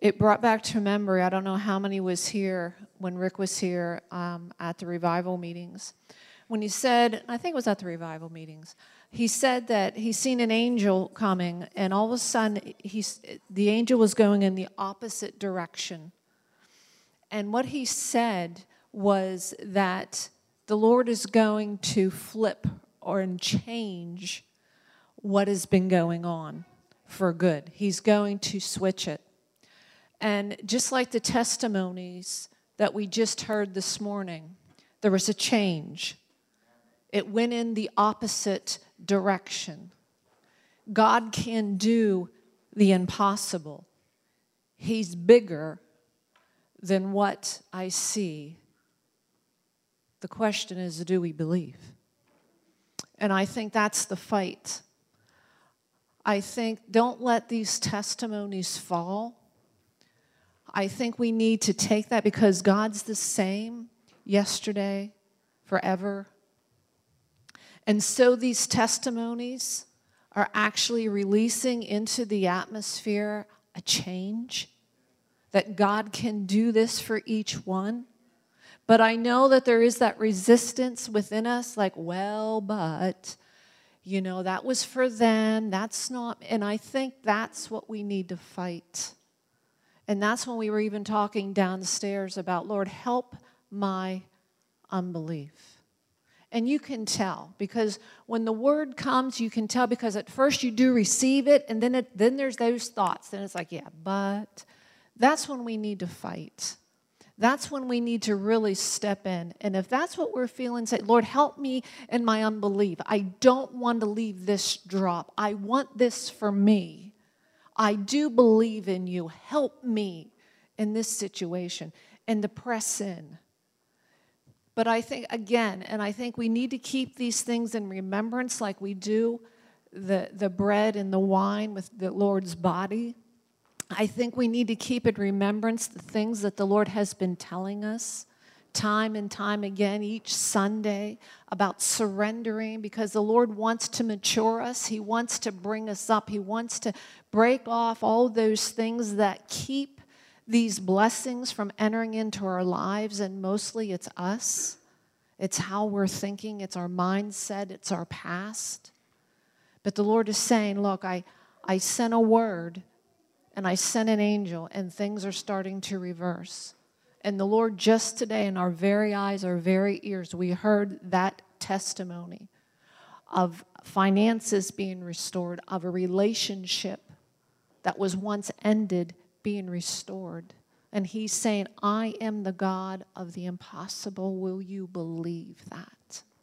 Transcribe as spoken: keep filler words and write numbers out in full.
it brought back to memory, I don't know how many was here when Rick was here um, at the revival meetings. When he said, I think it was at the revival meetings, he said that he's seen an angel coming, and all of a sudden, he's, the angel was going in the opposite direction. And what he said was that the Lord is going to flip or change what has been going on for good. He's going to switch it. And just like the testimonies that we just heard this morning, there was a change. It went in the opposite direction. God can do the impossible. He's bigger than what I see. The question is, do we believe? And I think that's the fight. I think don't let these testimonies fall. I think we need to take that because God's the same yesterday, forever. And so these testimonies are actually releasing into the atmosphere a change, that God can do this for each one. But I know that there is that resistance within us, like, well, but, you know, that was for them, that's not, and I think that's what we need to fight. And that's when we were even talking downstairs about, Lord, help my unbelief. And you can tell, because when the word comes, you can tell, because at first you do receive it, and then it, then there's those thoughts, and it's like, yeah, but that's when we need to fight. That's when we need to really step in. And if that's what we're feeling, say, Lord, help me in my unbelief. I don't want to leave this drop. I want this for me. I do believe in you. Help me in this situation, and to press in. But I think, again, and I think we need to keep these things in remembrance like we do the, the bread and the wine with the Lord's body. I think we need to keep in remembrance the things that the Lord has been telling us time and time again each Sunday about surrendering, because the Lord wants to mature us. He wants to bring us up. He wants to break off all those things that keep these blessings from entering into our lives, and mostly it's us. It's how we're thinking. It's our mindset. It's our past. But the Lord is saying, look, I, I sent a word, and I sent an angel, and things are starting to reverse. And the Lord, just today, in our very eyes, our very ears, we heard that testimony of finances being restored, of a relationship that was once ended being restored. And he's saying, I am the God of the impossible. Will you believe that?